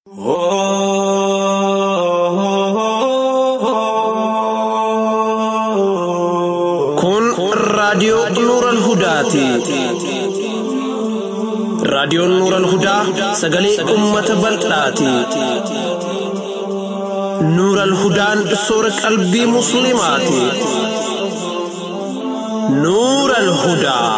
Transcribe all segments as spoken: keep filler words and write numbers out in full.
Kun raadiyoo Nuural Hudaati. Raadiyoon Nuural Hudaa sagalee uummata bal'aati. Nuural Hudaan soora qalbii musliimaati. Nuural Hudaa.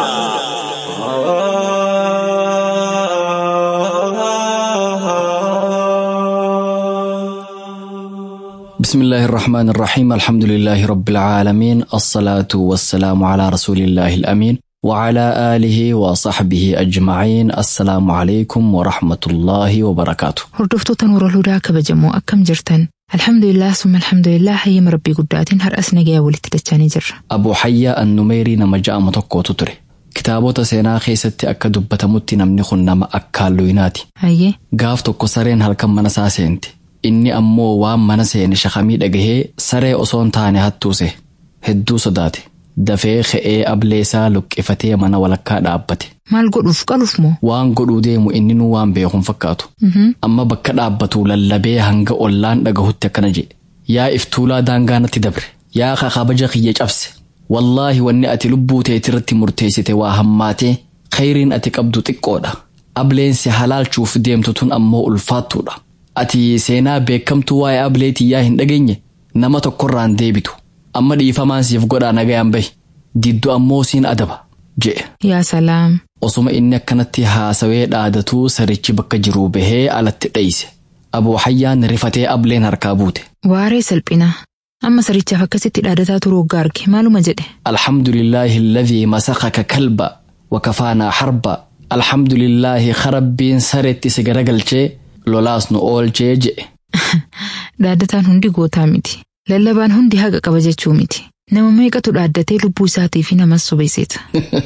بسم الله الرحمن الرحيم الحمد لله رب العالمين الصلاة والسلام على رسول الله الأمين وعلى آله وصحبه أجمعين السلام عليكم ورحمة الله وبركاته. هردفتو نور الهدى كبجمو أكم جرتن الحمد لله ثم الحمد لله حيم ربي قداتين هر أسنقيا ولتتجاني جر أبو حيا النميري نمجأ متقو تتري كتابو سينا خيستي أكا دبتموتي نمني خنما أكالويناتي أيه قافتو كسرين هلكم منساسينتي inni ammoo waan mana seene shakamii dhagahee saree osoon taane hattuuse hedduu sodaate dafee ka'ee ableesaa luqqifatee mana walakkaa dhaabbate. Maal godhuuf qaluuf moo? Waan godhuu deemu inni nu waan beekuun fakkaatu. Amma bakka dhaabbatu lallabee hanga ollaan dhagahutti akkana jedhe. Yaa iftuulaa daangaa natti dabre. Yaa kabaja kiyya cabse. Wallaahi wanni ati lubbuu teetirratti murteessite waa hammaatee khayriin ati qabdu xiqqoodha. Ableensi halaalchuuf deemtu tun ammoo ulfaattuudha. Ati seenaa beekamtuu waa'ee ableetii yaa hin dhageenye nama tokkorraan deebitu amma dhiifamaan siif godhaa nagayaan bahi diddu ammoo siin adaba jedhe. Yaa salaam. Osuma inni akkanatti haasawee dhaadatuu sarichi bakka jiruu bahee alatti dhayise. Abuu Hayyaan rifatee ableen harkaa buute. Waaree salphina amma sarichaaf akkasitti dhaadataa turuu gaarge maaluma jedhe. Alhamdulillaahi alladhii masakaka kalba wakafaanaa harba alhamdulillaahi kharabbiin sareetti si garagalchee lolaas nu oolchee jedhe. Dhaadataan hundi gootaa miti. Lallabaan hundi haqa qaba jechuu miti. Nama meeqatu dhaaddatee lubbuu isaatii fi namas sobeessita.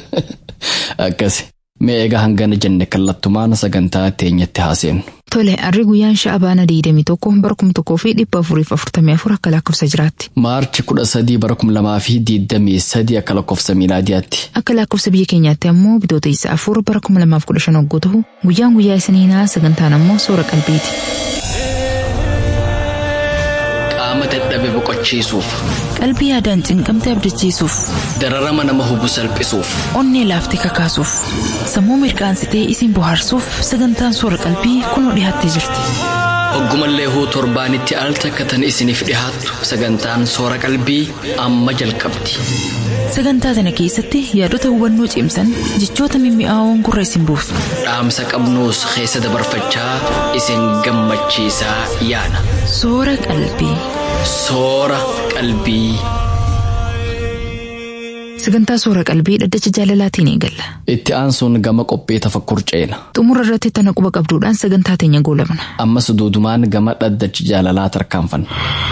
Akkasi. Mee egaa hangana jenne kallattumaan sagantaa teenyatti haaseenu. Tole, arri guyyaan sha'abaana diidamii tokko bara kuma tokkoo fi dhibba afuriif afurtamii afur akka lakkoofsa jiraatti. Maarchi kudha sadii bara kuma lamaa fi diidamii sadii akka lakkoofsa miilaadiyaatti. Akka lakkoofsa biyya keenyaatti ammoo bitoota isa afur bara kuma lamaaf kudha shan hogguu ta'u guyyaan guyyaa isiniinaa sagantaan ammoo soora qalbiiti. Qaama dadhabe boqochiisuuf. Qalbii yaadaan cinqamtee abdachiisuuf. Dararama nama hubu salphisuuf. Onnee laaftee kakaasuuf. Sammuu mirkaansitee isin bohaarsuuf sagantaan soora qalbii kunoo dhiyaattee jirti. Hoggumallee huu torbaanitti al takkatan isiniif dhihaattu sagantaan soora qalbii amma jalqabdi. Sagantaa tana keessatti yaadota hubannoo cimsan jechoota mimmi'aawoon gurra isin buusu. Dhaamsa qabnuus keessa dabarfachaa isin gammachiisaa yaana. Soora qalbii. Soora qalbii. Sagantaa soora qalbii dhaddacha jaalalaatiin eegalla. Itti aansuun gama qophii tafakkur ceena. Xumura irratti tana quba qabduudhaan sagantaa teenya goolabna. Ammas duudumaan gama dhaddacha jaalalaa tarkaanfanna.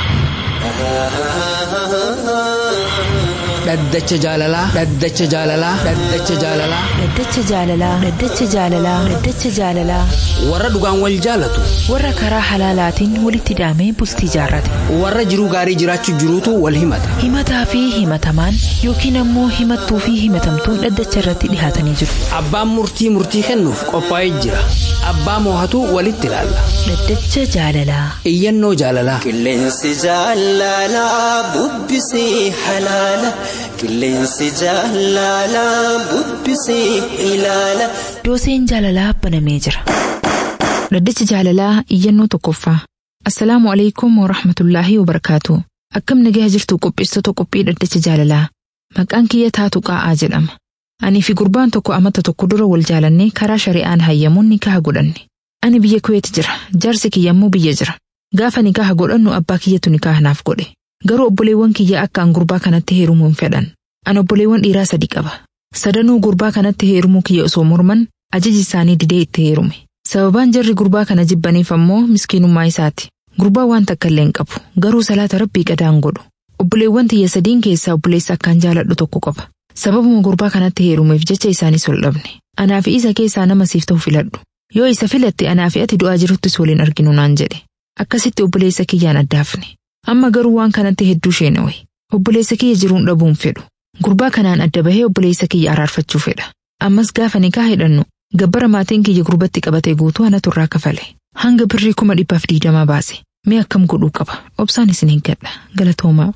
Dhaddacha jaalalaa. Dhaddacha jaalalaa. Dhaddacha jaalalaa. Dhaddacha jaalalaa. Dhaddacha jaalalaa. Dhaddacha jaalalaa. Warra dhugaan wal jaalatu. Warra karaa halaalaatiin walitti hidhamee bultii jaarrate. Warra jiruu gaarii jiraachuu jiruutu wal himata. Himataa fi himatamaan yookiin ammoo himattuu fi himatamtuun dhaddacha irratti dhihaatanii jiru. Abbaan murtii murtii kennuuf qophaa'ee jira. Abbaa moohatu walitti ilaalla. Dhaddacha jaalalaa. Iyyannoo jaalalaa. Qilleensi jaalalaa bubbisee halaala. Qilleensi jaalalaa bubbisee ilaala. Dooseen jaalalaa banamee jira. Dhaddacha jaalalaa iyyannoo tokkoffaa. Assalaamu alaikum wa rahmatullaahi wa barakaatu. Akkam nagaa jirtu qopheessitoota qophii dhaddacha jaalalaa. Maqaan kiyya taatu qaa'aa jedhama. Ani fi gurbaan tokko amata tokko dura wal jaalannee karaa shari'aan hayyamuun nikaha godhanne. Ani biyya Kuweet jira. Jaarsi kiyya immoo biyya jira. Gaafa nikaha godhannu abbaa kiyyatu nikaha naaf godhe. Garuu obboleewwan kiyya akka an gurbaa kanatti heerumuun fedhan. An obboleewwan dhiiraa sadi qaba. Sadanuu gurbaa kanatti heerumuu kiyya osoo morman ajaji isaanii didee itti heerume. Sababaan jarri gurbaa kana jibbaniif ammoo miskiinummaa isaati. Gurbaa waan takka illee hin qabu. Garuu salaata rabbii qadaan godhu. Obboleewwan tiyya sadiin keessaa obboleessa akkaan jaaladhu tokko qaba. Sababuma gurbaa kanatti heerumeef jecha isaanis wal dhabne. Anaa fi isa keessaa nama siif ta'u filadhu. Yoo isa filatte anaa fi ati du'aa jiruttis waliin arginu naan jedhe. Akkasitti obboleessa kiyyaan addaafne. Amma garuu waan kanatti hedduu sheenawe. Obboleessa kiyya jiruun dhabuun fedhu. Gurbaa kanaan adda bahee obboleessa kiyya araarfachuu fedha. Ammas gaafa nikaa hidhannu gabbara maatiin kiyya gurbatti qabatee guutuu anatu irraa kafale. Hanga birrii kuma dhibbaaf diidamaa baase. Mee akkam godhuu qaba? Obsaan isin hin gadha. Galatoomaa.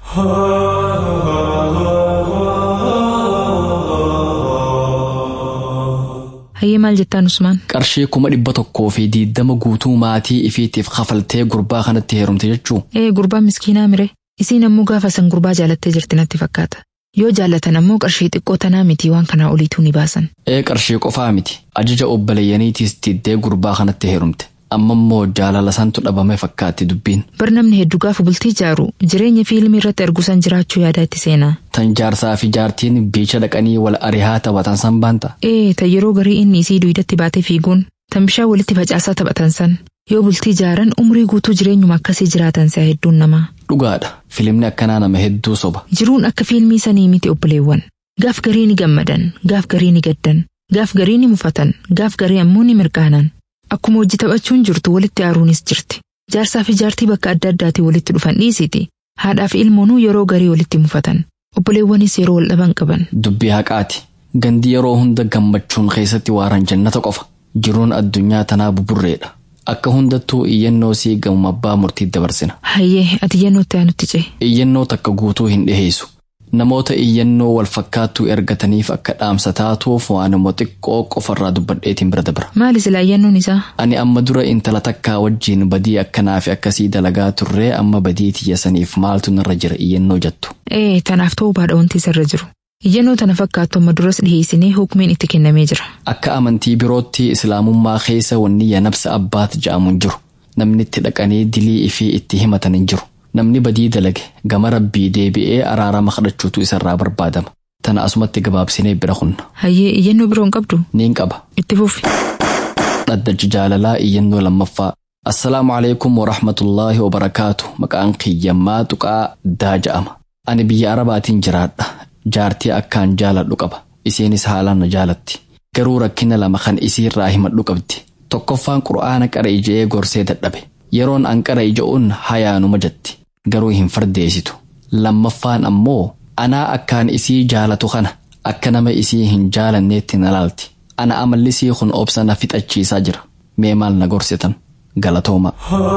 Hayyee maal jettaan Usmaan? Qarshii kuma dhibba tokkoo fi diidama guutuu maatii ifiitiif kafaltee gurbaa kanatti heerumte jechuu? Ee gurbaa miskiinaa mire. Isiin ammoo gaafa san gurbaa jaalattee jirti natti fakkaata. Yoo jaallatan ammoo qarshii xiqqoo tanaa miti waan kanaa oliituu ni baasan. Ee qarshii qofaa miti. Ajaja obboleeyyaniitiis diddee gurbaa kanatti heerumte. Amma immoo jaalala santu dhabame fakkaatti dubbiin. Bar namni hedduu gaafa bultii jaaru jireenya fiilmii irratti argusan jiraachuu yaadaa itti seenaa. Tan jaarsaa fi jaartiin biicha dhaqanii wal arihaa taphatan san baanta. Ee tan yeroo garii inni isii duwidatti baatee fiiguun tan bishaan walitti facaasaa taphatan san yoo bultii jaaran umrii guutuu jireenyuma akkasii jiraatan si'a hedduun namaa. Dhugaadha. Fiilmni akkanaa nama hedduu soba. Jiruun akka fiilmii sanii miti obboleewwan. Gaaf garii ni gammadan, gaaf garii ni gaddan, gaaf garii ni mufatan, gaaf garii ammoo ni mirqaanan. Akkuma hojii taphachuun jirtu walitti aaruunis jirti. Jaarsaa fi jaartii bakka adda addaatii walitti dhufan dhiisiti. Haadhaa fi ilmoonuu yeroo garii walitti mufatan. Obboleewwanis yeroo wal dhaban qaban. Dubbii haqaati. Gandi yeroo hunda gammachuun keessatti waaran jannata qofa. Jiruun addunyaa tanaa buburreedha. Akka hundattuu iyyannoo sii gamuma abbaa murtii dabarsina. Hayyee ati iyyannoo itti aanutti cee. Iyyannoo takka guutuu hin dhiheessu. Namoota iyyannoo wal fakkaattuu ergataniif akka dhaamsa taatuuf waanuma xiqqoo qofarraa dubbadheetiin bira dabra. Maali silaa iyyannoon isaa? Ani amma dura intala takkaa wajjiin badii akkanaa fi akkasii dalagaa turree amma badii tiyyasaniif maaltu narra jira iyyannoo jettu. Ee tanaaf ta'uu baadha wanti isarra jiru. Iyyannoo tana fakkaattu amma duras dhiheessinee hukumiin itti kennamee jira. Akka amantii birootti islaamummaa keessa wanni yanabsa abbaat ja'amuun jiru. Namni itti dhaqanii dilii ifii itti himatan hin jiru. Namni badii dalage gama rabbii deebi'ee araarama kadhachuutu isarraa barbaadama. Tana asumatti gabaabsinee bira kunna. Hayyee iyyannoo biroo hin qabdu? Niin qaba. Itti fufi. Dhaddachi jaalalaa iyyannoo lammaffaa. Assalaamu alaikum wa rahmatullaahi wa barakaatu. Maqaan kiyyammaa tuqaa daa ja'ama. Ani biyya Arabaatiin jiraadha. Jaartii akkaan jaaladhu qaba. Isiinis haalaan na jaalatti. Garuu rakkina lama kan isiirraa himadhu qabdi. Tokkoffaan qura'aana qara ija'ee gorsee dadhabe. Yeroon an qara ija'uun hayaanuma jetti. Garuu hin fardeessitu. Lammaffaan ammoo anaa akkaan isii jaalatu kana akka nama isii hin jaalanneetti na laalti. Ana amallisii kun obsa na fixachiisaa jira. Mee maal na gorsitan? Galatooma.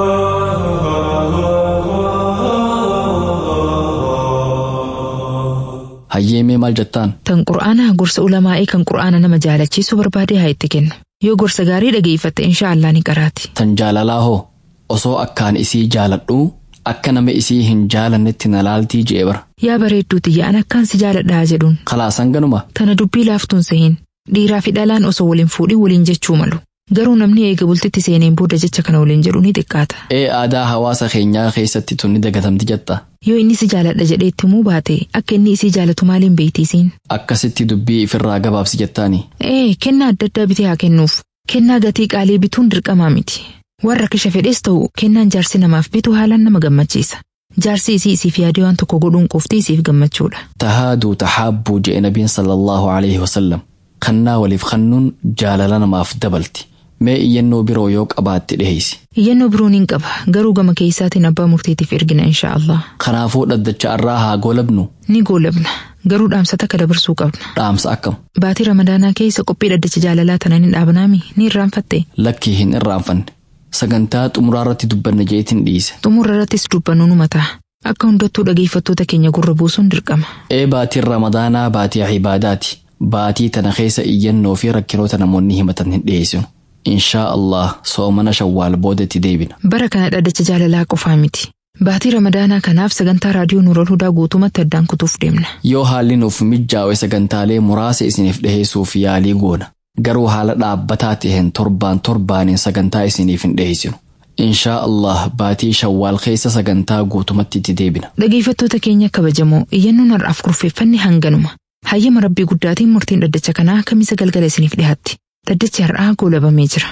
Hayyee mee maal jettaan? Tan qura'aana gorsa ulamaa'ii kan qura'aana nama jaalachiisu barbaadee haa itti kennu. Yoo gorsa gaarii dhageeffatte inshaallah ni qaraati. Tan jaalalaa hoo? Osoo akkaan isii jaaladhuu akka nama isii hin jaalannetti na laaltii je'e bara. Yaa bareedduuti yaa'an akkaan si jaaladhaa jedhuun. Kalaasan ganuma. Tana dubbii laaftuun sehin. Dhiiraa fi dhalaan osoo waliin fuudhin waliin jechuu malu. Garuu namni eega bultitti seeneen booda jecha kana waliin jedhu ni xiqqaata. Ee aadaa hawaasa keenyaa keessatti tun ni dagatamti jetta. Yoo inni si jaaladha jedhee itti himuu baate akka inni isii jaalatu maaliin beeytiisiin. Akkasitti dubbii ifirraa gabaabsi jettaani. Ee kennaa adda addaa bitee haa kennuuf. Kennaa gatii qaalii bituun dirqamaa miti. Warra kisha fedhes ta'u kennaan jaarsi namaaf bitu haalaan nama gammachiisa. Jaarsi isii isiif yaadee waan tokko godhuun qofti isiif gammachuudha. Tahaaduu tahaabbuu je'e nabiin sallallahu alaihi wasallam. Kannaa waliif kannuun jaalala namaaf dabalti. Mee iyyannoo biroo yoo qabaatte dhiheessi. Iyyannoo biroo niin qaba. Garuu gama keessaatiin abbaa murtiitiif ergina inshaallah. Kanaafuu dhaddacha irraa haa goolabnu. Ni goolabna. Garuu dhaamsa takka dabarsuu qabna. Dhaamsa akkam? Baatii ramadaanaa keessa qophii dhaddacha jaalalaa tana ni dhaabnaami ni irraanfatte. Lakkii hin irraanfanne. Sagantaa xumuraa irratti dubbanna jeetiin dhiise. Xumura irrattis dubbannu nu mataa. Akka hundattuu dhageeffattoota keenya gurra buusuun dirqama. Ee baatiin ramadaanaa baatii ibaadaati. Baatii tana keessa iyyannoo fi rakkinoota namoonni himatan hin dhiyeessinu. Inshaa Allah soomana shawwaal boodatti deebina. Bara kana dhaddacha jaalalaa qofaa miti. Baatii ramadaanaa kanaaf sagantaa raadiyoo Nuurul Hudaa guutumatti addaan kutuuf deemna. Yoo haalli nuuf mijaa'e sagantaalee muraasa isiniif dhiheessuuf yaalii goona. Garuu haala dhaabbataa ta'een torbaan torbaaniin sagantaa isiniif hin dhiheessinu. Inshaa Allah baatii shawwaal keessa sagantaa guutumatti itti deebina. Dhageeffattoota keenya kabajamoo iyyannoon har'aaf kurfeeffanne hanganuma. Hayyama Rabbii guddaatiin murtiin dhaddacha kanaa kamisa galgala isiniif dhihaatti. Dhaddachi har'aa goolabamee jira.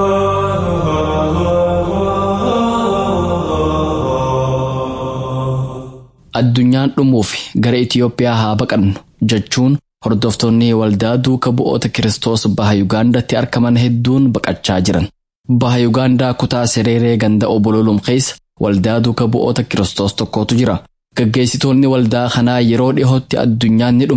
Addunyaan dhumuuf gara Itiyoophiyaa haa baqannu jechuun hordoftoonni waldaa duuka bu'oota Kiristoos baha Yugaandaatti argaman hedduun baqachaa jiran. Baha Yugaandaa kutaa Sereeree ganda Obololum keessa waldaa duuka bu'oota Kiristoos tokkotu jira. Gaggeessitoonni waldaa kanaa yeroo dhihootti addunyaan ni dhumti.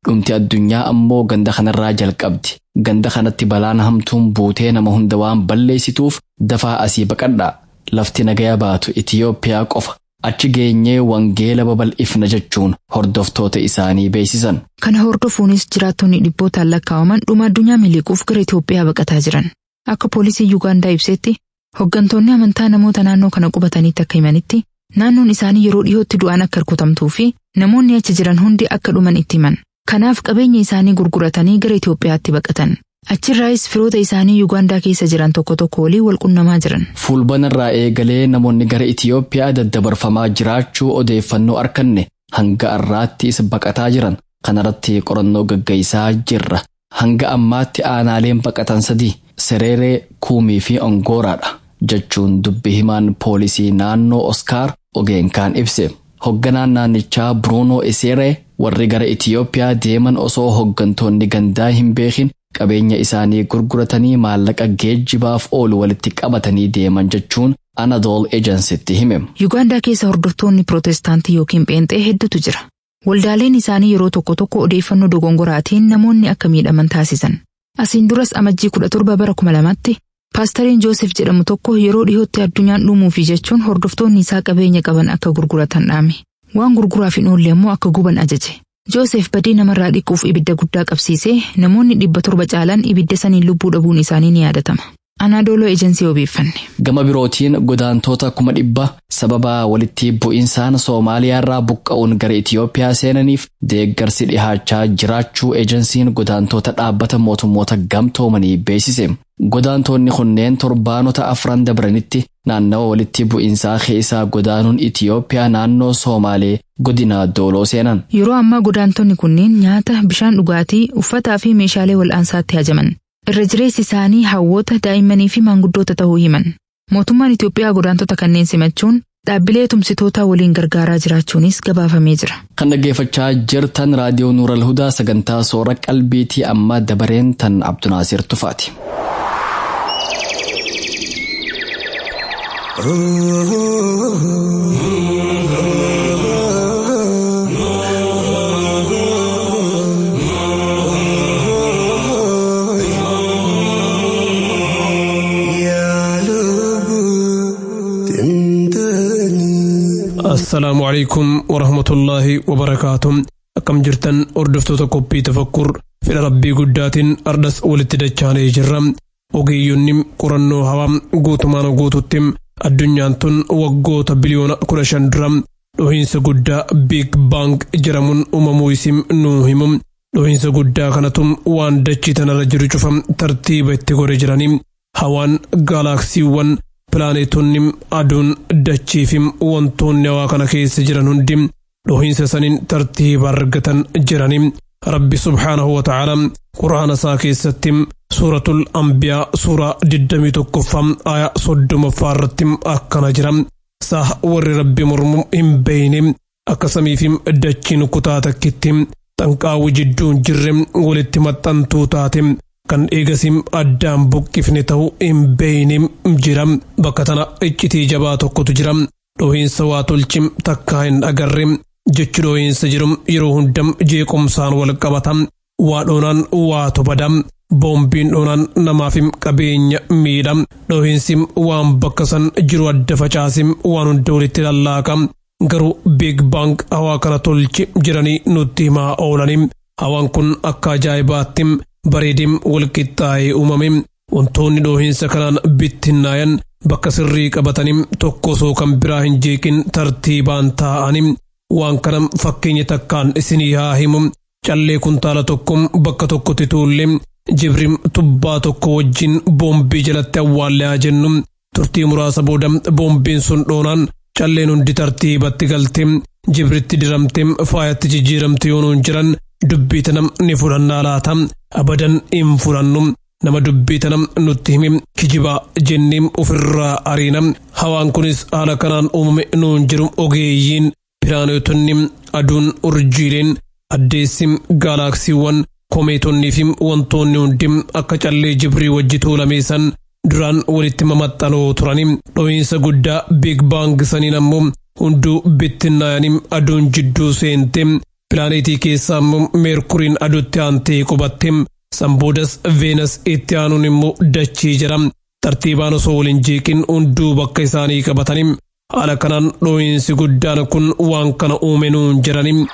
dhumti addunyaa ammoo ganda kanarraa jalqabdi. Ganda kanatti balaan hamtuun buutee nama hunda waan balleessituuf dafaa asii baqadhaa. Lafti nagaya baatu Itiyoophiyaa qofa. Achi geenyee wangeela babal'ifna jechuun hordoftoota isaanii beeksisan. Kana hordofuunis jiraattonni dhibbootaan lakkaa'aman dhuma addunyaa miliquuf gara Itiyoophiyaa baqataa jiran. Akka poolisii Yuugaandaa ibsetti hoggantoonni amantaa namoota naannoo kana qubatanitti akka himanitti naannoon isaanii yeroo dhiyootti du'aan akka hirkutamtuu fi namoonni achi jiran hundi akka dhuman itti himan. Kanaaf qabeenya isaanii gurguratanii gara Itiyoophiyaatti baqatan. Achirraayis firoota isaanii Yuugaandaa keessa jiran tokko tokko walii wal qunnamaa jiran. Fulbanarraa eegalee namoonni gara Itiyoophiyaa daddabarfamaa jiraachuu odeeffannoo arkanne hanga har'aattis baqataa jiran. Kanarratti qorannoo gaggeessaa jirra. Hanga ammaatti aanaaleen baqatan sadii Sereeree, Kuumii fi Ongooraadha jechuun dubbi himaan poolisii naannoo Oskaar Ogeenkaan ibse. Hogganaan naannichaa Bruunoo Iseeree warri gara Itiyoophiyaa deeman osoo hoggantoonni gandaa hin beekin qabeenya isaanii gurguratanii maallaqa geejjibaaf oolu walitti qabatanii deeman jechuun Anadol Agencytti hime. Yuugaandaa keessa hordoftoonni Pirootestaantii yookiin Pheenxee hedduutu jira. Waldaaleen isaanii yeroo tokko tokko odeeffannoo dogongoraatiin namoonni akka miidhaman taasisan. Asiin duras amajjii kudha torba bara kuma lamatti Paastariin Joosef jedhamu tokko yeroo dhiyootti addunyaan dhumuufi jechuun hordoftoonni isaa qabeenya qaban akka gurguratan dhaame. Waan gurguraaf hin oolle immoo akka guban ajaje. Joosef badii namarraa dhiquuf ibidda guddaa qabsiisee namoonni dhibba torba caalan ibidda saniin lubbuu dhabuun isaanii ni yaadatama. Anadooloo Ejensii obeeffanne. Gama birootiin godaantoota kuma dhibba sababa walitti bu'insaan Soomaaliyaarraa buqqa'uun gara Itiyoophiyaa seenaniif deeggarsi dhihaachaa jiraachuu ejensiin godaantoota dhaabbata mootummoota gamtoomanii beeksise. Godaantoonni kunneen torbaanota afran dabranitti naannawa walitti bu'insaa keessaa godaanuun Itiyoophiyaa naannoo Soomaalee godina Dooloo seenan. Yeroo ammaa godaantonni kunneen nyaata, bishaan dhugaatii, uffataa fi meeshaalee wal'aansaatti hajaman. Irra jireessi isaanii hawwoota, daa'immanii fi maanguddoota ta'uu himan. Mootummaan Itiyoophiyaa godaantota kanneen simachuun dhaabbilee tumsitoota waliin gargaaraa jiraachuunis gabaafamee jira. Kan dhaggeeffachaa jirtan raadiyoo Nuural Hudaa sagantaa soora qalbiitii amma dabareen tan Abdunaasir Tufaati. السلام عليكم ورحمة الله وبركاته. أكم جرتن أردفتو تكوبي تفكر في ربي قدات أردس ولتدجاني جرم وغيونيم قرنو هوام قوتمان قوتتم الدنيا تن وقوت بليون كرشان درم لوهنس قدا بيك بانك جرمون أممويسم نوهمم لوهنس قدا كانتم وان دجتن رجر جفم ترتيب اتغور جرانيم هوان غالاكسي وان Planeetonnim aduun dachiifim wantoonni waa kana keessa jiran hundim dhohiinsa saniin tartiiba argatan jiranim. Rabbi subhaanahu wa ta'ala Qur'aana isaa keessatti suuratul Anbiyaa suuraa digdamii tokkoffaa aayaa soddomaffaa irratti akkana jira. Saa warri Rabbi mormu hin beeyne akka samiifim dachiin kutaa takkitti xanqaawwi jidduun jirre walitti maxxantuu taate. Kan eegasim addaan buqqifne ta'uu hin beeynim jira. Bakka tana iccitii jabaa tokkotu jira. Dhohiinsa waa tolchim takkaa hin agarre. Jechi dhohiinsa jirum yeroo hundam jeequmsaan wal qabata. Waa dhoonaan waatu bada. Boombiin dhoonaan namaafim qabeenya miidha. Dhohiinsim waan bakka san jiru adda facaasim waan hunda walitti lallaaqa. Garuu Big Bang hawaa kana tolchi jiranii nutti himaa oolani. Hawaan kun akka ajaa'ibaatti bareedim walqixxaa'ee uumamim wantoonni dhohiinsa kanaan bittinnaayan bakka sirrii qabatanim tokko osoo kan biraa hin jeeqin tartiibaan taa'anim. Waan kanam fakkeenya takkaan isinii haa himum. Callee kuntaala tokkom bakka tokkotti tuullim jibrim tubbaa tokko wajjin boombii jalatti awwaallee jennum. Turtii muraasa booda boombiin sun dhoonaan calleen hundi tartiibatti galtim jibritti diramtim faayatti jijjiiramti yoonuun jiran dubbii tanam ni fudhannaa laata. Abadan hin fudhannu. Nama dubbii tanam nutti himim kijibaa jennim ofirraa ariinam. Hawaan kunis haala kanaan uumame nuun jiru ogeeyyiin pilaanetonni aduun urjiileen addeessim gaalaksiiwwan komeetonniifim wantoonni hundim akka callee jibrii wajji tuulameessan duraan walitti mamaxxanoo turanim. Dhohiinsa guddaa Big Bang saniin ammoo hunduu bittinnaayanim aduun jidduu seente pilaaneetii keessaa immoo meerkuriin aduutti aantee qubatte sanboodas veenas itti aanuun immoo dachii jedhama tartiibaan osoo waliin jeeqin hunduu bakka isaanii qabatanii haala kanaan dhoohinsi guddaan kun waan kana uume nuun jedhanii.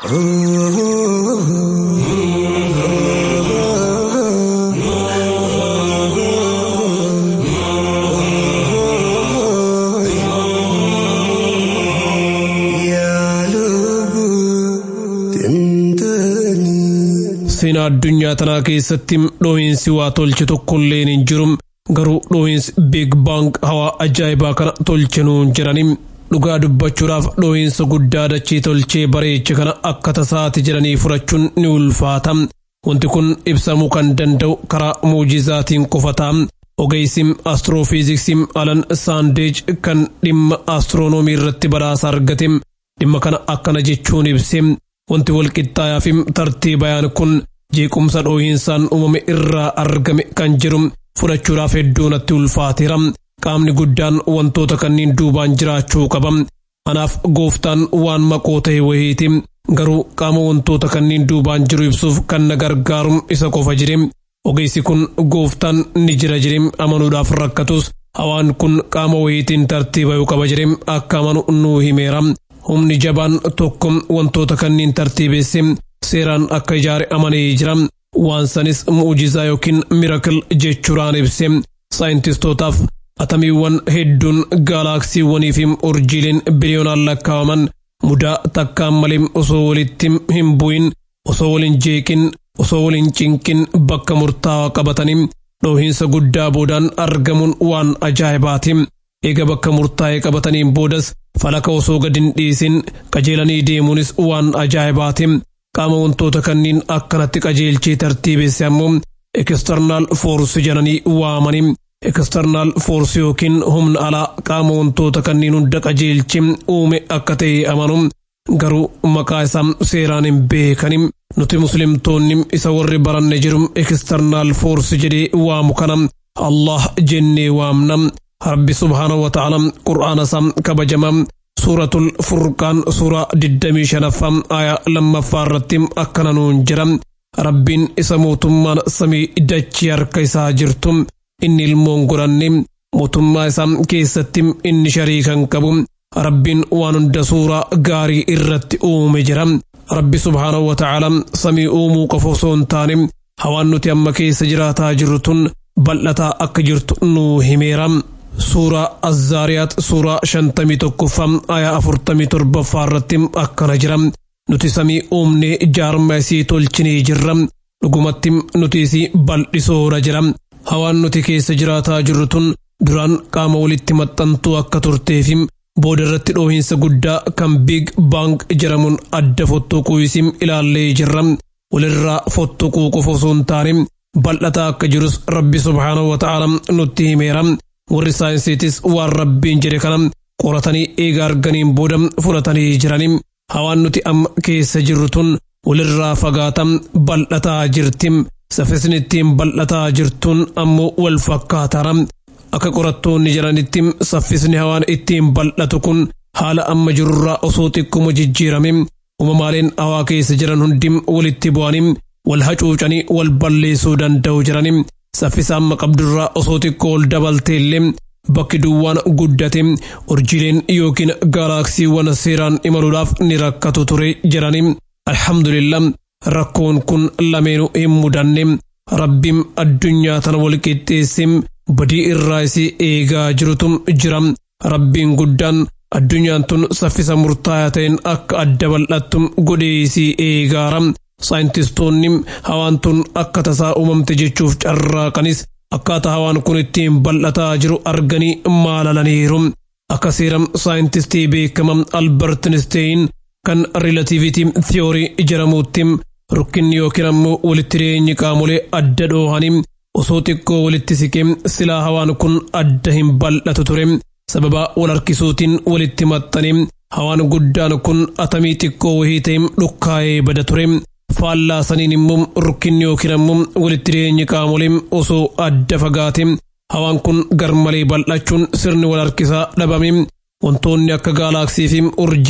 seenaa addunyaa tanaa keessatti dhoohinsi waa tolche tokkollee hin jiru garuu dhoohinsi Big Bang hawaa ajaa'ibaa kana tolche nuun jedhanii dhugaa dubbachuudhaaf dhoohinsa guddaa dachee tolchee bareeche kana akka tasaati jedhanii fudhachuun ni ulfaata wanti kun ibsamuu kan danda'u karaa muujizaatiin qofataa ogeessi astiroofiiziksii Alan Saandeej kan dhimma astiroonoomii irratti badhaasa argate dhimma kana akkana jechuun ibse wanti walqixxaayaa fi tartiibayaan kun jeequmsa dhoohinsaan uumame irraa argame kan jiru fudhachuudhaaf hedduu natti ulfaateera qaamni guddaan wantoota kanneen duubaan jiraachuu qaba anaaf gooftaan waan maqoo ta'e wayiiti garuu qaama wantoota kanneen duubaan jiru ibsuuf kan na gargaaru isa qofa jire ogeessi kun gooftaan ni jira jire amanuudhaaf rakkatus hawaan kun qaama wayiitiin tartiibayuu qaba jire akka amanu nuu himeera humni jabaan tokko wantoota kanneen tartiibeesse seeraan akka ijaare amanee jira waan sanis muujizaa yookiin mirakil jechuudhaan ibse saayintistootaaf atamiiwwan hedduun gaalaksiiwwanii fi urjiileen biliyoonaan lakkaawaman mudaa takkaan malee osoo walitti hin bu'in osoo waliin jeeqin osoo waliin cinqin bakka murtaawaa qabatanii dhoohinsa guddaa boodaan argamuun waan ajaa'ibaati eega bakka murtaa'ee qabataniin boodas falaka osoo gad hin dhiisin qajeelanii deemuunis waan ajaa'ibaati qaama wantoota kanneen akkanatti qajeelchee tartiibesse ammoo eksternaal foorsi jedhanii waamanii eksternaal foorsi yookiin humna alaa qaama wantoota kanneen hunda qajeelche uume akka ta'e amanu garuu maqaa isaa seeraan hin beekani nuti muslimtoonni isa warri baranne jiru eksternaal foorsi jedhee waamu kana Allah jennee waamna Rabbi subhaanahu wa ta'ala qur'aana isaa kabajama suuratul furqaan suuraa digdamii shanaffaa aayaa lammaffaa irratti akkana nuun jira Rabbiin isa mootummaan samii dachii harka isaa jirtu inni ilmoon godhanne mootummaa isaa keessatti inni shariikan qabu Rabbiin waan hunda suuraa gaarii irratti uume jira Rabbi subhaanahu wa ta'ala samii uumuu qofa osoo hin taane hawaan nuti amma keessa jiraataa jirru tun bal'ataa akka jirtu nuu himeera suuraa azzaariyaat suuraa shantamii tokkoffaa aayaa afurtamii torbaffaa irratti akkana jira nuti samii uumnee jaarma isii tolchinee jirra dhugumatti nuti isii bal'isoora jira hawaan nuti keessa jiraataa jirru tun duraan qaama walitti maxxantuu akka turteefi booda irratti dhoohinsa guddaa kan Big Bang jedhamuun adda fottoquu isii ilaallee jirra walirraa fottoquu qofa osoo hin taane bal'ataa akka jirus Rabbi subhaanahu wa ta'ala nutti himeera warri saayinsiitis waan Rabbiin jedhe kana qoratanii eega arganiin booda fudhatanii jiranii hawaan nuti amma keessa jirru tun walirraa fagaatam bal'ataa jirti saffisni ittiin bal'ataa jirtuun ammoo wal fakkaataara akka qorattoonni jedhanitti saffisni hawaan ittiin bal'atu kun haala amma jirurraa osoo xiqquma jijjiirame uumamaaleen hawaa keessa jiran hundi walitti bu'anii wal hacuucanii wal balleessuu danda'u jiranii saffisa amma qabdurraa osoo xiqqoo ol dabalteellee bakki duwwaan guddate urjiileen yookiin gaalaksiiwwan seeraan imaluudhaaf ni rakkatu ture jedhanii alhamdulillah rakkoon kun lameenuu hin mudanne rabbiin addunyaa tana wal qixxeesse badii irraa isii eegaa jirutu jira rabbiin guddaan addunyaan tun saffisa murtaa'aa ta'een akka adda bal'attu godhee isii eegaara saayintistoonni hawaan tun akka tasaa uumamte jechuuf carraaqanis akkaataa hawaan kun ittiin bal'ataa jiru arganii maalalaniiru akka seera saayintistii beekamaa Albert Einstein kan relatiivity theory jedhamuutti rukkinni yookiin ammoo walitti dhiyeenyi qaamolee adda dhoohanii osoo xiqqoo walitti siqee silaa hawaan kun adda hin bal'atu ture sababa wal harkisuutiin walitti maxxanee hawaan guddaan kun atamii xiqqoo wahii ta'e dhukkaa'ee bada ture faallaa saniin immoo rukkinni yookiin ammoo walitti dhiyeenyi qaamolee osoo adda fagaate hawaan kun garmalee bal'achuun sirni wal harkisaa dhabame wantoonni akka gaalaksii fi urjii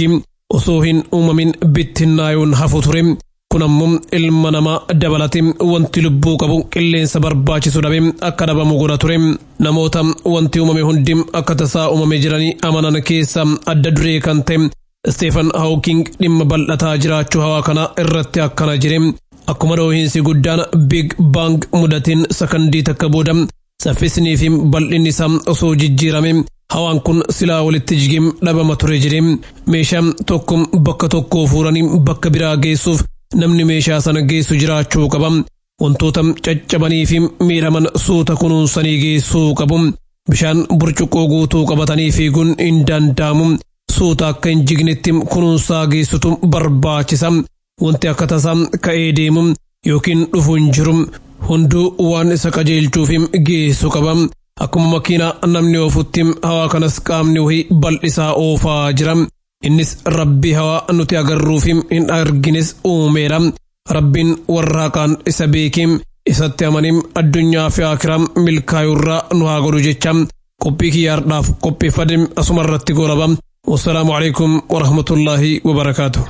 osoo hin uumamin bittinnaayuun hafu ture. Kun ammoo ilma namaa dabalatee wanti lubbuu qabu qilleensa barbaachisu dhabe akka dhabamu godha ture. Namoota wanti uumame hundi akka tasaa uumame jiranii amanan keessa adda duree kan ta'e Stephen Hawking dhimma bal'ataa jiraachuu hawaa kana irratti akkana jire. Akkuma dhoohinsi guddaan Big Bang mudatiin sakandii takka booda saffisnii fi bal'inni isaa osoo jijjiirame hawaan kun silaa walitti jigee dhabama ture jire. Meeshaa tokko bakka tokkoo fuuranii bakka biraa geessuuf namni meeshaa sana geessu jiraachuu qaba. Wantoota caccabanii fi miidhaman suuta kunuunsanii geessuu qabu. Bishaan burcuqqoo guutuu qabatanii fiiguun hin danda'amu. Suuta akka hin jignetti kunuunsaa geessutu barbaachisa. Wanti akka tasaa ka'ee deemu yookiin dhufu hin jiru. Hunduu waan isa qajeelchuuf geessu qaba. Akkuma makiinaa namni oofutti hawaa kanas qaamni wahii bal'isaa oofaa jira. Innis rabbii hawaa nuti agarruuf hin argines uumeera. Rabbiin warra haqaan isa beekim isatti amanim addunyaa fi akiraa milkaayurraa nu haa godhu jecha qophii kiyyaardhaaf qopheeffadhe asuma irratti goolaba. Wassalaamu alaikum wa rahmatullahi wa barakaatuh.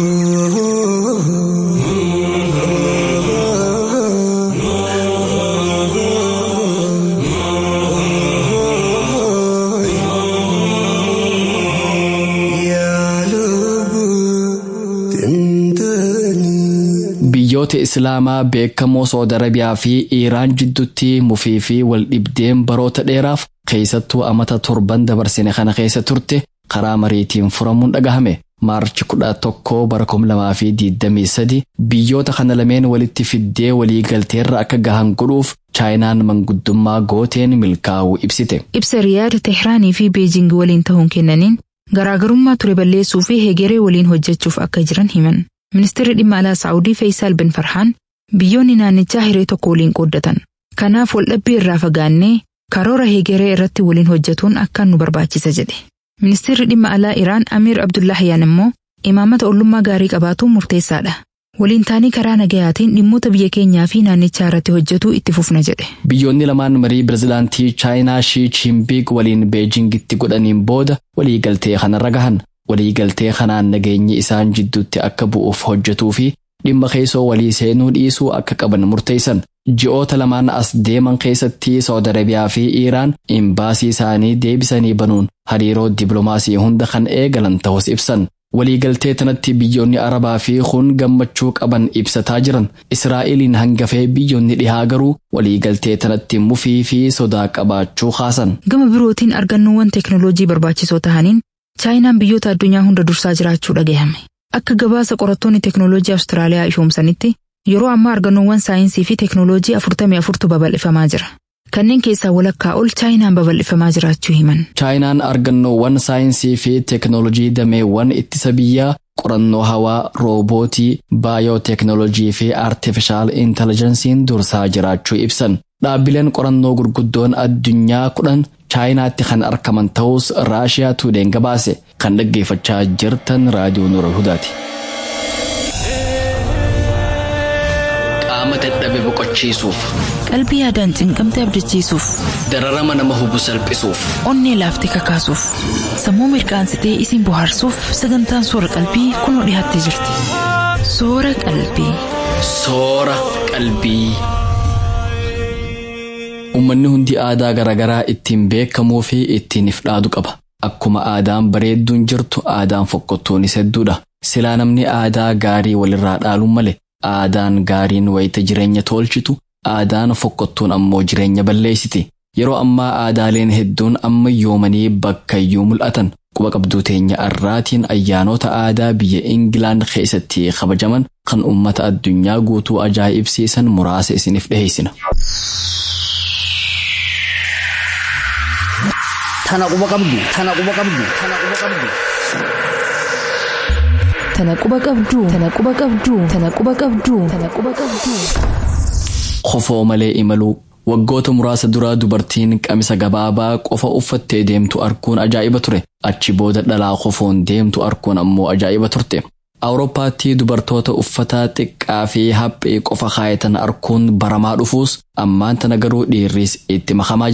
Biyyoota Islaamaa beekamoo Saudi Arabiyaa fi Iiraan jidduutti mufii fi wal dhibdeen baroota dheeraaf keessattuu amata torban dabarsine kana keessa turte karaa mariitiin furamuun dhagahame. Maarchi kudha tokko bara kuma lamaa fi digdamii sadi biyyoota kana lameen walitti fiddee walii galteerra akka gahan godhuuf Chaayinaan manguddummaa gooteen milkaa'uu ibsite. Ibsa Riyaad, Tehraanii fi Beejing waliin ta'uun kennaniin garaagarummaa ture balleessuu fi hegeree waliin hojjechuuf akka jiran himan. Ministeerri dhimma alaa Saa'udii Fayyisaal bin Farhaan biyyoonni naannichaa hiree tokko waliin qooddatan. Kanaaf waldhabbii irraa fagaannee karoora hegeree irratti waliin hojjetuun akka nu barbaachisa jedhe. Ministeerri dhimma alaa Iraan Amiir Abdullaahiyaan immoo imaamata ollummaa gaarii qabaatuun murteessaadha. Waliin taanii karaa nagayaatiin dhimmoota biyya keenyaa fi naannichaa irratti hojjetuu itti fufna jedhe. Biyyoonni lamaan marii pirezidaantii Chaayinaa Shii Jinping waliin Beejingitti godhaniin booda walii galtee kanarra gahan. Walii galtee kanaan nageenyi isaan jidduutti akka bu'uuf hojjetuu fi dhimma keessoo walii seenuu dhiisuu akka qaban murteessan. Ji'oota lamaan as deeman keessatti Saudi Arabiyaa fi Iiraan imbaasii isaanii deebisanii banuun hariiroo dippiloomaasii hunda kan eegalan ta'us ibsan. Waliigaltee tanatti biyyoonni Arabaa fi kun gammachuu qaban ibsataa jiran. Israa'eliin hangafee biyyoonni dhihaa garuu waliigaltee tanatti mufii fi sodaa qabaachuu kaasan. Gama birootiin argannoowwan teeknooloojii barbaachisoo ta'aniin Chaayinaan biyyoota addunyaa hunda dursaa jiraachuu dhagahame. Akka gabaasa qorattoonni teeknooloojii Awustiraaliyaa ifoomsanitti yeroo ammaa argannoowwan saayinsii fi teeknooloojii afurtamii afurtu babal'ifamaa jira. Kanneen keessaa walakkaa ol Chaayinaan babal'ifamaa jiraachuu himan. Chaayinaan argannoowwan saayinsii fi teeknooloojii dameewwan ittisa biyyaa, qorannoo hawaa, roobootii, baayooteeknooloojii fi aartifishaal intellijensiin dursaa jiraachuu ibsan. Dhaabbileen qorannoo gurguddoon addunyaa kudhan Chaayinaatti kan argaman ta'us Raashiyaa Tuudeen gabaase. Kan dhaggeeffachaa jirtan raadiyoo Nuurul Hudaati. Qaama dadhabe boqochiisuuf, qalbii yaadaan cinqamte abdachiisuuf, dararama nama hubu salphisuuf, onnee laaftee kakaasuuf, sammuu mirqaansitee isin bohaarsuuf sagantaan soora qalbii kunoo dhiyaattee jirti. Soora qalbii. Soora qalbii. Uummanni hundi aadaa garaagaraa ittiin beekamuu fi ittiin if dhaadu qaba. Akkuma aadaan bareedduun jirtu aadaan fokkottuunis hedduudha. Silaa namni aadaa gaarii walirraa dhaaluun male. Aadaan gaariin wayita jireenya tolchitu, aadaan fokkottuun ammoo jireenya balleessiti. Yeroo ammaa aadaaleen hedduun ammayyoomanii bakkayyuu mul'atan. Quba qabduu teenya arraatiin ayyaanota aadaa biyya Ingilaand keessatti kabajaman kan uummata addunyaa guutuu ajaa'ibsiisan muraasa isiniif dhiheessina. Tana quba qabdu, tana quba qabdu, tana quba qabdu. Tana quba qabdu, tana quba qabdu, tana quba qabdu, tana quba qabdu. Khofoo malee imaluu. Waggoota muraasa duraa dubartiin qamisa gabaabaa qofa uffattee deemtu arguun ajaa'iba ture. Achi booda dhalaa khofoon deemtu arguun ammoo ajaa'iba turte. Awurooppaatti dubartoota uffata xiqqaa fi haphii qofa kaayatan arguun baramaa dhufuus ammaan tana garuu dhiirris itti makamaa jira.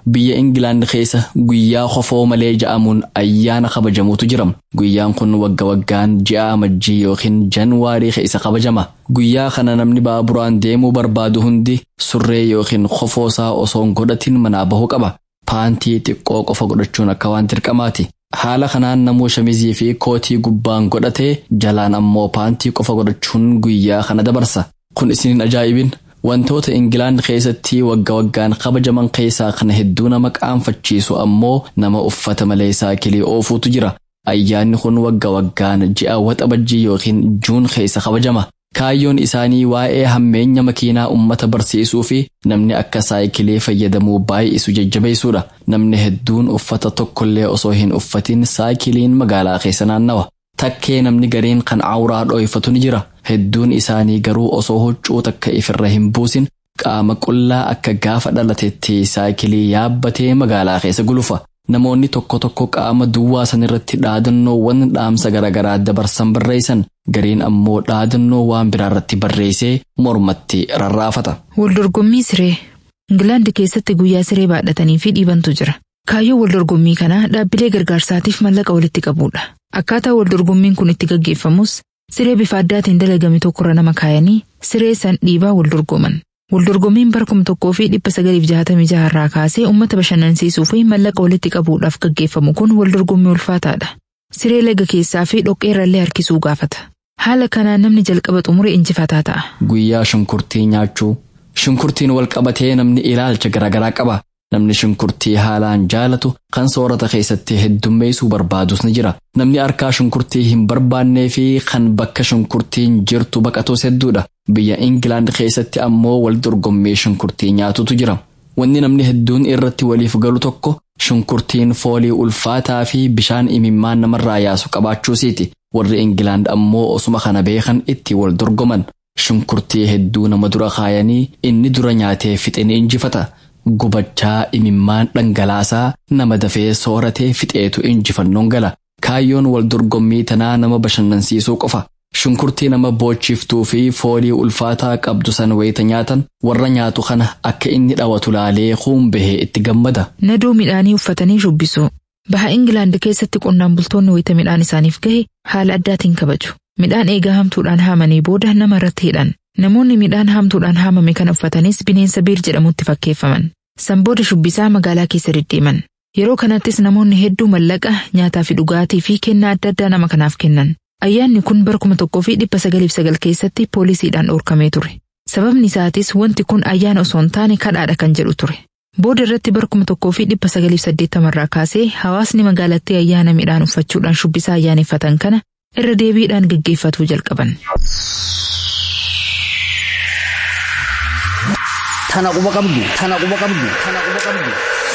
biyya Ingilaand keessa guyyaa khofoo malee ja'amuun ayyaana kabajamuutu jira. Guyyaan kun wagga waggaan ji'a amajjii yookiin Januwaarii keessa kabajama. Guyyaa kana namni baaburaan deemuu barbaadu hundi surree yookiin khofoosaa osoo hin godhatin manaa bahuu qaba. Paantii xiqqoo qofa godhachuun akka waan dirqamaati. Haala kanaan namuu shamizii fi kootii gubbaan godhatee jalaan ammoo paantii qofa godhachuun guyyaa kana dabarsa. Kun isiniin ajaa'ibin wantoota Ingilaand keessatti wagga waggaan kabajaman keessaa kana hedduu nama qaanfachiisu ammoo nama uffata malee saayikilii oofuutu jira. Ayyaanni kun wagga waggaan ji'a waxabajjii yookiin Juun keessa kabajama. Kaayyoon isaanii waa'ee hammeenya makiinaa ummata barsiisuu fi namni akka saayikilii fayyadamuu baay'isu jajjabeessuudha. Namni hedduun uffata tokkollee osoo hin uffatin saayikiliin magaalaa keessa naannawa. Takkee namni gariin kan awuraa dhoofatu ni jira. Hedduun isaanii garuu osoo huccuu takka ifirra hin buusin qaama qullaa akka gaafa dhalatetti saayikilii yaabbatee magaalaa keessa gulufa. Namoonni tokko tokko qaama duwwaa san irratti dhaadannoowwan dhaamsa garaagaraa dabarsan barreessan. Gariin ammoo dhaadannoo waan biraa irratti barreessee mormatti rarraafata. Waldorgommii siree. Ingilaand keessatti guyyaa siree baadhatanii fi dhiibantu jira. Kaayyoo waldorgommii kanaa dhaabbilee gargaarsaatiif mallaqa walitti qabuudha. Akkaataa waldorgommiin kun itti gaggeeffamus siree bifa addaatiin dalagame tokkorra nama kaayanii siree san dhiibaa waldorgoman. Waldorgommiin bara kuma tokkoo fi dhibba sagaliif jaatamii jaharraa kaasee uummata bashannansiisuu fi mallaqa walitti qabuudhaaf gaggeeffamu kun waldorgommii ulfaataadha. Siree laga keessaa fi dhoqqeerrallee harkisuu gaafata. Haala kanaan namni jalqaba xumure injifataa ta'a. Guyyaa shunkurtii nyaachuu. Shunkurtiin wal qabatee namni ilaalcha garaagaraa qaba. Namni shunkurtii haalaan jaalatu kan soorata keessatti heddummeessuu barbaadus ni jira. Namni harkaa shunkurtii hin barbaannee fi kan bakka shunkurtiin jirtu baqatus hedduudha. Biyya Ingilaand keessatti ammoo wal dorgommii shunkurtii nyaatutu jira. Wanni namni hedduun irratti waliif galu tokko shunkurtiin foolii ulfaataa fi bishaan imimmaan namarraa yaasu qabaachuusiiti. Warri Ingilaand ammoo osuma kana beekan itti wal dorgoman. Shunkurtii hedduu nama dura kaayanii inni dura nyaatee fixe ni injifata. Gubachaa imimmaan dhangalaasaa nama dafee sooratee fixeetu injifannoon gala. Kaayyoon wal dorgommii tanaa nama bashannansiisuu qofa. Shunkurtii nama boochiftuu fi foolii ulfaataa qabdu san wayita nyaatan warra nyaatu kana akka inni dhawatu laalee kuun bahee itti gammada. Naduu midhaanii uffatanii shubbisu. Baha Ingilaand keessatti qonnaan bultoonni wayita midhaan isaaniif gahe haala addaatiin kabaju. Midhaan eegaa hamtuudhaan haamanii booda nama irratti hidhan. Namoonni midhaan hamtuudhaan haamame kana uffatanis bineensa biir jedhamutti fakkeeffaman. San booda shubbisaa magaalaa keessa deddeeman. Yeroo kanattis namoonni hedduu mallaqa, nyaataa fi dhugaatii fi kennaa adda addaa nama kanaaf kennan. Ayyaanni kun bara kuma tokkoo fi dhibba sagaliif sagal keessatti poolisiidhaan dhoorkamee ture. Sababni isaatis wanti kun ayyaana osoo hin taane kadhaadha kan jedhu ture. Booda irratti bara kuma tokkoo fi dhibba sagaliif saddeettamarraa kaasee hawaasni magaalattii ayyaana midhaan uffachuudhaan shubbisaa ayyaaneffatan kana irra deebiidhaan gaggeeffatuu jalqaban. Tana quba qabdu, tana quba qabdu, tana quba qabdu.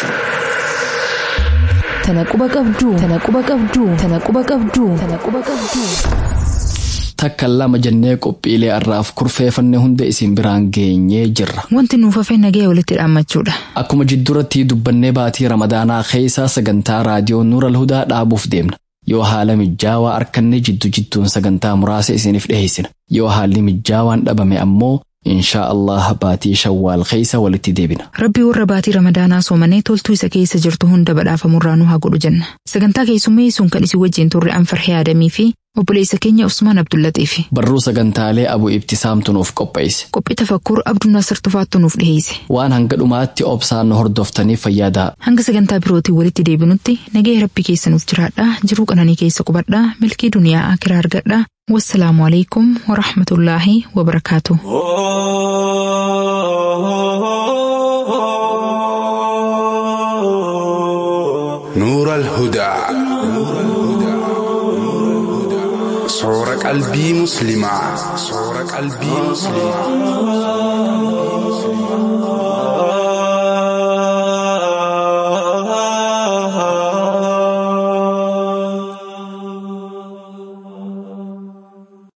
Tana quba qabdu, tana quba qabdu, tana quba qabdu, tana quba qabdu. Takka lama jennee qophiilee arraaf kurfeeffanne hunda isin biraan geenyee jirra. Wanti nuuf hafe nagaya walitti dhaammachuudha. Akkuma jidduratti dubbannee baatii Ramadaanaa keessaa sagantaa raadiyoo Nuural Hudaa dhaabuuf deemna. Yoo haala mijaawaa arkanne jiddu jidduun sagantaa muraasa isiniif dhiheessina. Yoo haalli mijaawaan dhabame ammoo inshaa Allah baatii Shawwaal keessa walitti deebina. Rabbi warra baatii Ramadaanaa soomanii toltuu isa keessa jirtu hunda badhaafamurraa nu haa godhu jenna. Sagantaa keessummeessuun kan isin wajjin turre Anfarhee Adamii fi obboleessa keenya Usmaan Abdullatiifi. Barruu sagantaalee Abu Ibtisaamtu nuuf qopheesse. Qophii tafakkur Abduu Nasir Tufaattu nuuf dhiheesse. Waan hanga dhumaatti obsaan nu hordoftaniif fayyadaa. Hanga sagantaa birootiin walitti deebinutti nagaya Rabbi keessa nuuf jiraadhaa, jiruu qananii keessa qubadhaa, milkii duniyaa akiraa argadhaa. Wassalaamu alaikum wa rahmatullaahi wa barakaatuh. نور الهدى صورة قلبي مسلمة صورة قلبي مسلمة